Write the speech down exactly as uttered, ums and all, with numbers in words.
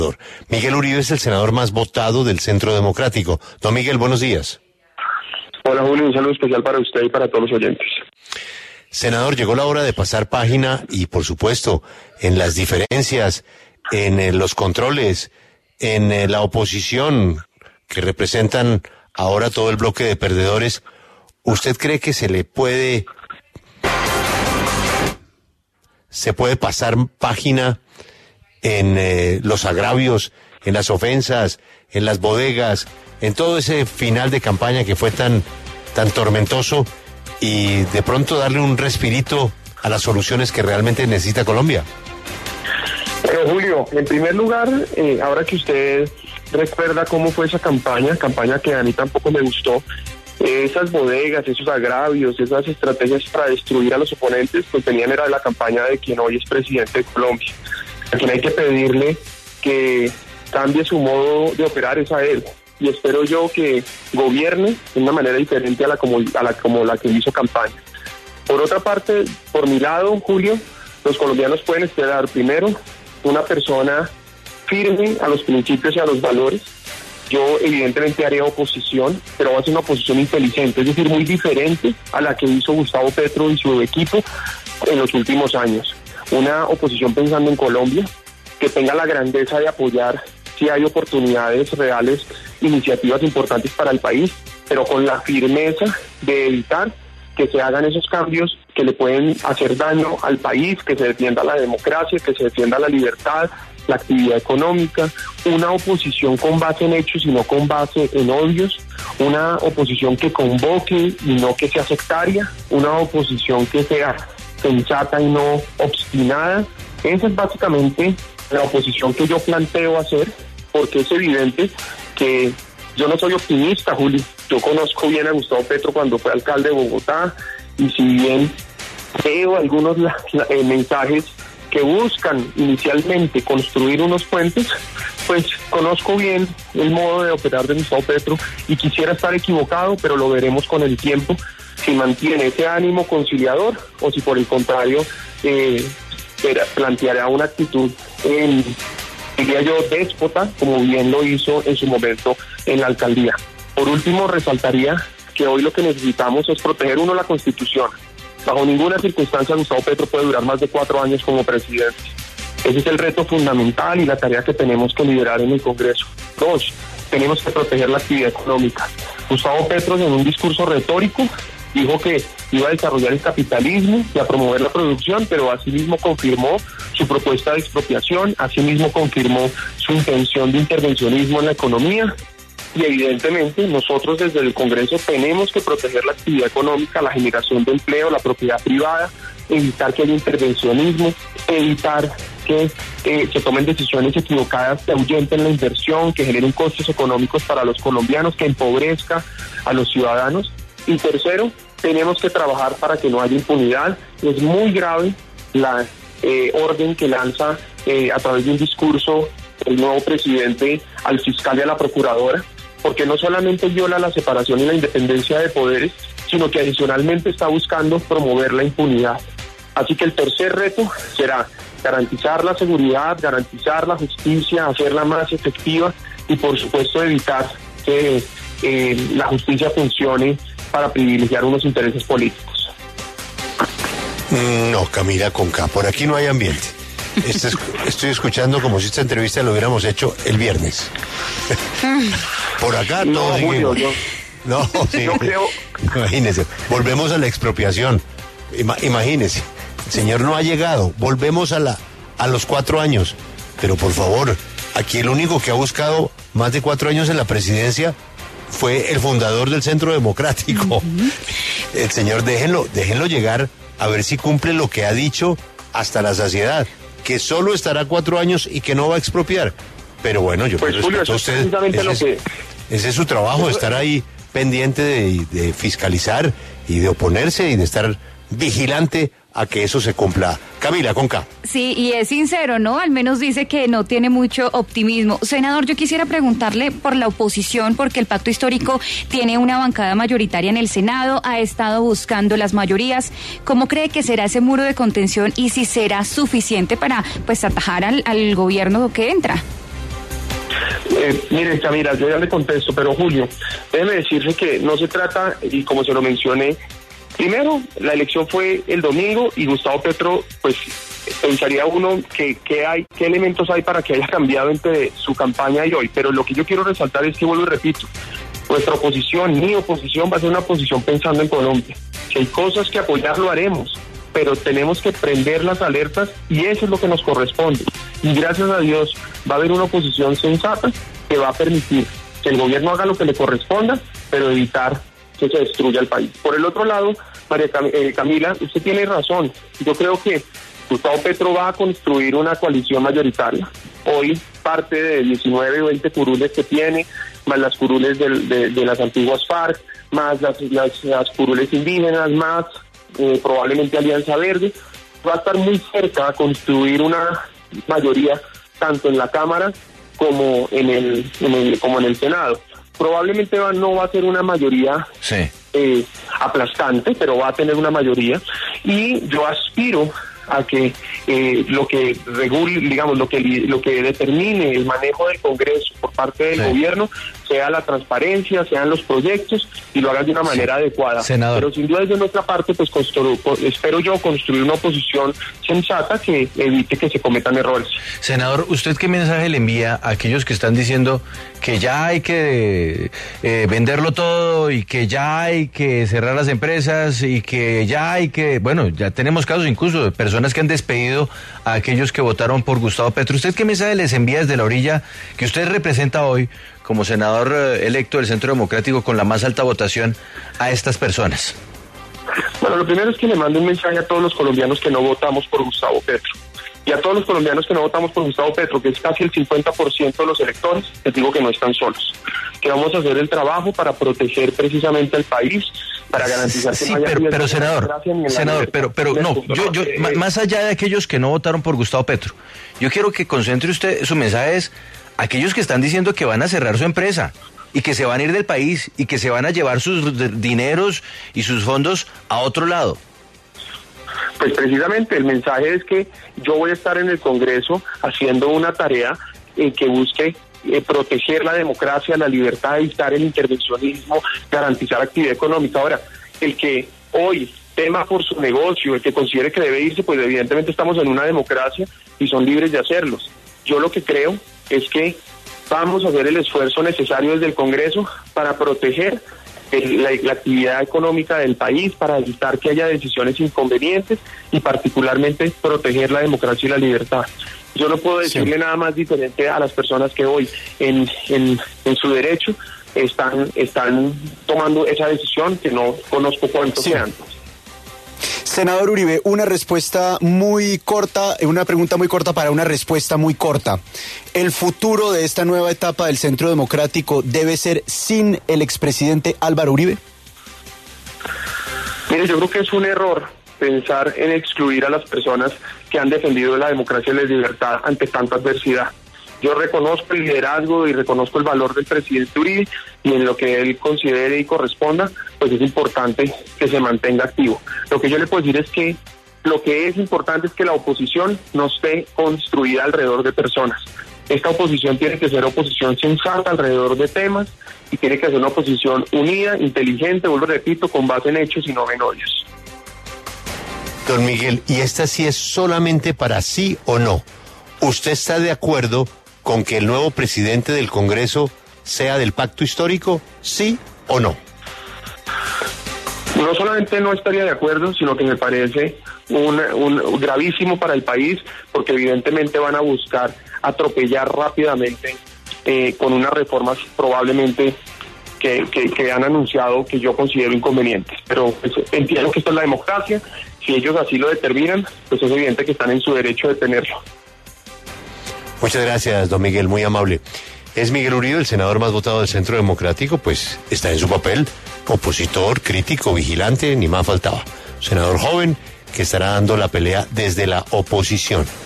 Miguel Uribe es el senador más votado del Centro Democrático. Don Miguel, buenos días. Hola Julio, un saludo especial para usted y para todos los oyentes. Senador, llegó la hora de pasar página y, por supuesto, en las diferencias, en eh, los controles, en eh, la oposición que representan ahora todo el bloque de perdedores, ¿usted cree que se le puede, se puede pasar página en eh, los agravios, en las ofensas, en las bodegas, en todo ese final de campaña que fue tan, tan tormentoso y de pronto darle un respirito a las soluciones que realmente necesita Colombia? Pero Julio, en primer lugar, eh, ahora que usted recuerda cómo fue esa campaña, campaña que a mí tampoco me gustó, eh, esas bodegas, esos agravios, esas estrategias para destruir a los oponentes, pues venían era de la campaña de quien hoy es presidente de Colombia. A quien hay que pedirle que cambie su modo de operar es a él. Y espero yo que gobierne de una manera diferente a la como, a la, como la que hizo campaña. Por otra parte, por mi lado, Julio, los colombianos pueden esperar primero una persona firme a los principios y a los valores. Yo evidentemente haré oposición, pero va a ser una oposición inteligente, es decir, muy diferente a la que hizo Gustavo Petro y su equipo en los últimos años. Una oposición pensando en Colombia, que tenga la grandeza de apoyar si hay oportunidades reales, iniciativas importantes para el país, pero con la firmeza de evitar que se hagan esos cambios que le pueden hacer daño al país, que se defienda la democracia, que se defienda la libertad, la actividad económica, una oposición con base en hechos y no con base en odios, una oposición que convoque y no que sea sectaria, una oposición que sea sensata y no obstinada. Esa es básicamente la oposición que yo planteo hacer, porque es evidente que yo no soy optimista, Julio. Yo conozco bien a Gustavo Petro cuando fue alcalde de Bogotá, y si bien veo algunos la, la, eh, mensajes que buscan inicialmente construir unos puentes, pues conozco bien el modo de operar de Gustavo Petro y quisiera estar equivocado, pero lo veremos con el tiempo, si mantiene ese ánimo conciliador o si por el contrario eh, planteará una actitud, eh, diría yo, déspota, como bien lo hizo en su momento en la alcaldía. Por último, resaltaría que hoy lo que necesitamos es proteger, uno, la Constitución. Bajo ninguna circunstancia Gustavo Petro puede durar más de cuatro años como presidente. Ese es el reto fundamental y la tarea que tenemos que liderar en el Congreso. Dos, tenemos que proteger la actividad económica. Gustavo Petro, en un discurso retórico, dijo que iba a desarrollar el capitalismo y a promover la producción, pero asimismo confirmó su propuesta de expropiación, asimismo confirmó su intención de intervencionismo en la economía. Y evidentemente nosotros desde el Congreso tenemos que proteger la actividad económica, la generación de empleo, la propiedad privada, evitar que haya intervencionismo, evitar que eh, se tomen decisiones equivocadas que ahuyenten la inversión, que generen costos económicos para los colombianos, que empobrezca a los ciudadanos. Y tercero, tenemos que trabajar para que no haya impunidad. Es muy grave la eh, orden que lanza eh, a través de un discurso el nuevo presidente al fiscal y a la procuradora, porque no solamente viola la separación y la independencia de poderes, sino que adicionalmente está buscando promover la impunidad. Así que el tercer reto será garantizar la seguridad, garantizar la justicia, hacerla más efectiva y por supuesto evitar que eh, la justicia funcione para privilegiar unos intereses políticos. No, Camila Conca, por aquí no hay ambiente. Este es, estoy escuchando como si esta entrevista lo hubiéramos hecho el viernes. Por acá no, todos Julio, seguimos. yo, No, sí. yo creo... Imagínese, volvemos a la expropiación. Ima, imagínese, el señor no ha llegado. Volvemos a la a los cuatro años. Pero por favor, aquí el único que ha buscado más de cuatro años en la presidencia fue el fundador del Centro Democrático. Uh-huh. El señor, déjenlo, déjenlo llegar a ver si cumple lo que ha dicho hasta la saciedad, que solo estará cuatro años y que no va a expropiar. Pero bueno, yo pues, le Julio, respeto a usted. Ese, lo que... ese es su trabajo, estar ahí pendiente de, de fiscalizar y de oponerse y de estar vigilante a que eso se cumpla. Camila, con K. Sí, y es sincero, ¿no? Al menos dice que no tiene mucho optimismo. Senador, yo quisiera preguntarle por la oposición, porque el pacto histórico tiene una bancada mayoritaria en el Senado, ha estado buscando las mayorías. ¿Cómo cree que será ese muro de contención y si será suficiente para, pues, atajar al, al gobierno que entra? Eh, miren, Camila, yo ya le contesto, pero Julio, déjeme decirse que no se trata, y como se lo mencioné, primero, la elección fue el domingo y Gustavo Petro, pues pensaría uno que, que hay, qué elementos hay para que haya cambiado entre su campaña y hoy, pero lo que yo quiero resaltar es que, vuelvo y repito, nuestra oposición, mi oposición va a ser una oposición pensando en Colombia. Si hay cosas que apoyar, lo haremos, pero tenemos que prender las alertas y eso es lo que nos corresponde. Y gracias a Dios va a haber una oposición sensata que va a permitir que el gobierno haga lo que le corresponda, pero evitar que se destruya el país. Por el otro lado, María Cam- eh, Camila, usted tiene razón. Yo creo que Gustavo Petro va a construir una coalición mayoritaria. Hoy parte de diecinueve o veinte curules que tiene, más las curules del, de, de las antiguas FARC, más las, las, las curules indígenas, más eh, probablemente Alianza Verde, va a estar muy cerca a construir una mayoría tanto en la Cámara como en el, en el como en el Senado. Probablemente va, no va a ser una mayoría sí. eh, aplastante, pero va a tener una mayoría y yo aspiro a que eh, lo que regule, digamos, lo que lo que determine el manejo del Congreso por parte del sí. gobierno sea la transparencia, sean los proyectos y lo hagan de una manera sí. adecuada. Senador. Pero sin duda desde nuestra parte, pues constru, espero yo construir una oposición sensata que evite que se cometan errores. Senador, ¿usted qué mensaje le envía a aquellos que están diciendo que ya hay que eh, venderlo todo y que ya hay que cerrar las empresas y que ya hay que, bueno, ya tenemos casos incluso de personas que han despedido a aquellos que votaron por Gustavo Petro? ¿Usted qué mensaje les envía desde la orilla que usted representa hoy como senador electo del Centro Democrático con la más alta votación a estas personas? Bueno, lo primero es que le mando un mensaje a todos los colombianos que no votamos por Gustavo Petro. Y a todos los colombianos que no votamos por Gustavo Petro, que es casi el cincuenta por ciento de los electores, les digo que no están solos. Que vamos a hacer el trabajo para proteger precisamente al país, para garantizar que sí, no haya pero, pero senador, senador, pero, pero no, yo, yo, eh, más allá de aquellos que no votaron por Gustavo Petro, yo quiero que concentre usted su mensaje es aquellos que están diciendo que van a cerrar su empresa y que se van a ir del país y que se van a llevar sus dineros y sus fondos a otro lado. Pues precisamente el mensaje es que yo voy a estar en el Congreso haciendo una tarea eh, que busque eh, proteger la democracia, la libertad, evitar el intervencionismo, garantizar actividad económica. Ahora, el que hoy tema por su negocio, el que considere que debe irse, pues evidentemente estamos en una democracia y son libres de hacerlos. Yo lo que creo es que vamos a hacer el esfuerzo necesario desde el Congreso para proteger el, la, la actividad económica del país, para evitar que haya decisiones inconvenientes y particularmente proteger la democracia y la libertad. Yo no puedo decirle sí. nada más diferente a las personas que hoy en, en, en su derecho están, están tomando esa decisión, que no conozco cuántos sí. sean. Senador Uribe, una respuesta muy corta, una pregunta muy corta para una respuesta muy corta. ¿El futuro de esta nueva etapa del Centro Democrático debe ser sin el expresidente Álvaro Uribe? Mire, yo creo que es un error pensar en excluir a las personas que han defendido la democracia y la libertad ante tanta adversidad. Yo reconozco el liderazgo y reconozco el valor del presidente Uribe, y en lo que él considere y corresponda, pues es importante que se mantenga activo. Lo que yo le puedo decir es que lo que es importante es que la oposición no esté construida alrededor de personas. Esta oposición tiene que ser oposición sensata alrededor de temas y tiene que ser una oposición unida, inteligente, vuelvo repito, con base en hechos y no en odios. Don Miguel, ¿y esta sí es solamente para sí o no? ¿Usted está de acuerdo con que el nuevo presidente del Congreso sea del pacto histórico, sí o no? No solamente no estaría de acuerdo, sino que me parece un, un gravísimo para el país, porque evidentemente van a buscar atropellar rápidamente eh, con unas reformas probablemente que, que, que han anunciado que yo considero inconvenientes. Pero pues, entiendo que esto es la democracia, si ellos así lo determinan, pues es evidente que están en su derecho de tenerlo. Muchas gracias, don Miguel, muy amable. Es Miguel Uribe, el senador más votado del Centro Democrático, pues está en su papel, opositor, crítico, vigilante, ni más faltaba. Senador joven que estará dando la pelea desde la oposición.